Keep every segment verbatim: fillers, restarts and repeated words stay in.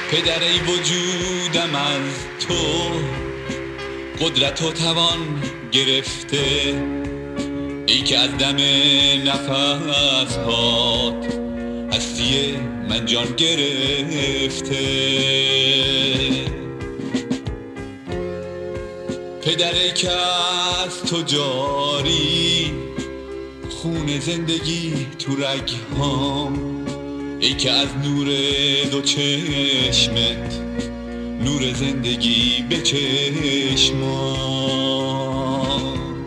پدر ای وجودم از تو قدرت و توان گرفته، ای که از دم نفس هات هستی من جان گرفته. پدر ای که از تو جاری خون زندگی تو رگهام، ای که از نور دو چشمت نور زندگی به چشمام.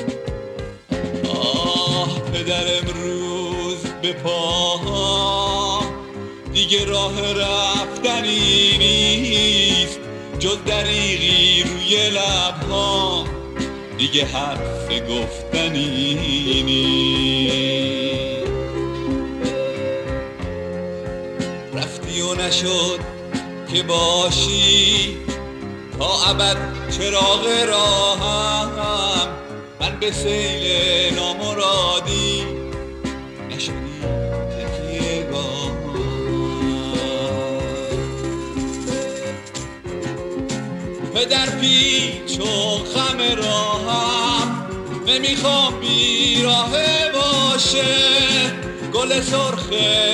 آه پدر امروز به پاهام دیگه راه رفتنی نیست، جز دریغی روی لبهام دیگه حرف گفتنی نیست. رفتی و نشد که باشی تا ابد چراغ راهم، من به سیل نامرادی نشدی تکیه گاهم. پدر پیچ و خم راهم نمیخوام بیراهه باشه، گل سرخ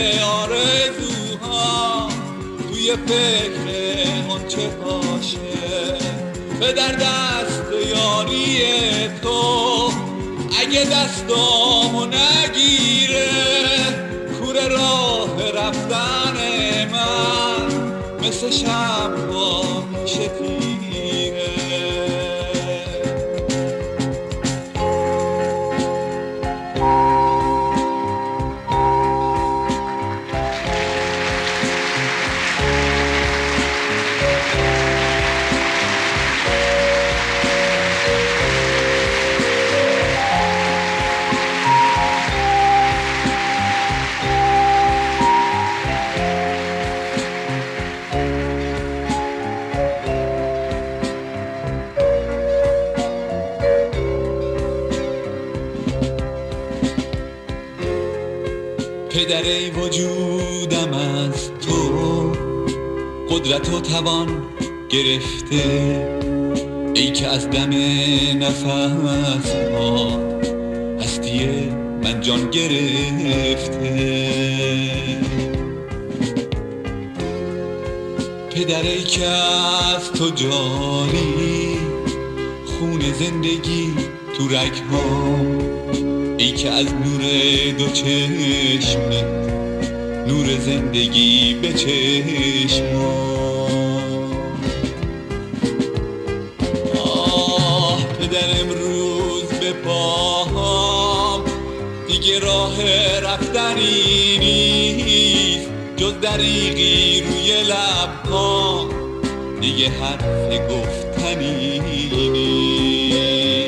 آرزوها توی فکر غنچه باشه. پدر دست یاری تو اگه دستامو نگیره، کوره راه رفتن من مثل شمع میشه تیره. پدر ای وجودم از تو قدرت و توان گرفته، ای که از دم نفس ها هستی من جان گرفته. پدر ای که از تو جاری خون زندگی تو رگهام، ای که از نور دو چشمت نور زندگی به چشمام. آه پدر امروز به پاهام دیگه راه رفتنی نیست، جز دریغی روی لبهام دیگه حرف گفتنی نیست.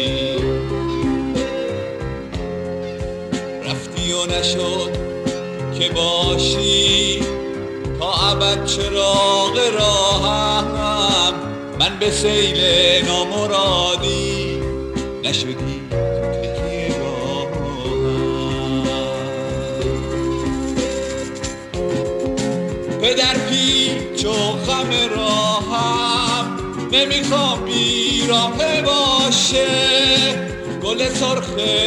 رفتی و نشد که باشی تا ابد چراغ راهم، من به سیل نامرادی نشدی تکیه گاهم. پدر پیچ و خم راهم نمیخوام بیراهه باشه، گل سرخ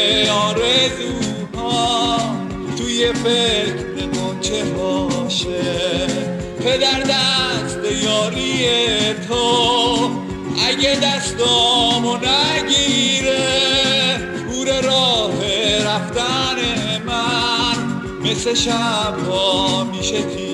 آرزوها توی فکر غنچه باشه. پدر دست یاری تو اگه دستامو نگیره، کوره راه رفتن من مثل شبها میشه تیره.